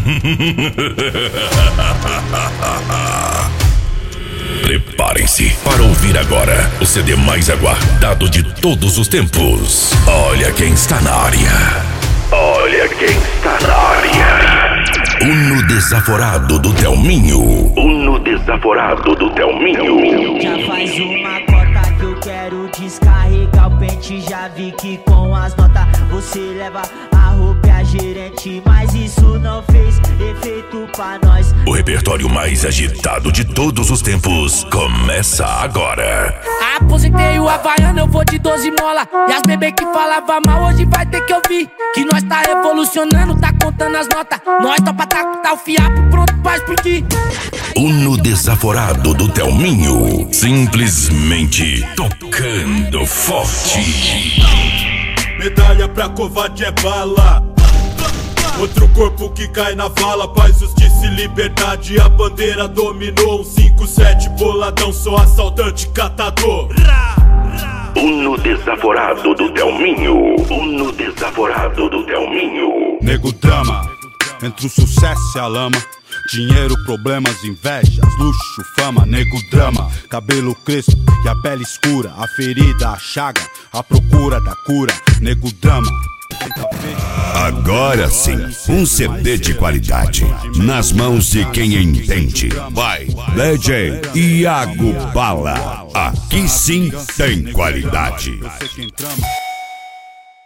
Preparem-se para ouvir agora o CD mais aguardado de todos os tempos. Olha quem está na área. Olha quem está na área. Uno desaforado do Thelminho. Uno desaforado do Thelminho. Já faz uma cota que eu quero descarregar o pente. Já vi que com as notas você leva a roupa e a gerente, mas isso não fez efeito pra nós. O repertório mais agitado de todos os tempos começa agora. Aposentei o Havaiano, eu vou de 12 mola. E as bebê que falava mal hoje vai ter que ouvir que nós tá revolucionando, tá contando as notas. Nós topa tá o fiapo pronto pra explodir. Uno desaforado do Thelminho. Simplesmente tocando forte. Medalha pra covarde é bala. Outro corpo que cai na vala. Paz, justiça e liberdade. A bandeira dominou. 5-7 boladão, sou assaltante catador. Uno desaforado do Thelminho. Uno desaforado do Thelminho. Nego drama, entre o sucesso e a lama. Dinheiro, problemas, invejas, luxo, fama. Nego drama, cabelo crespo e a pele escura. A ferida, a chaga, a procura da cura. Nego drama. Agora sim, um CD de qualidade nas mãos de quem entende. Vai, DJ Iago Bala. Aqui sim tem qualidade.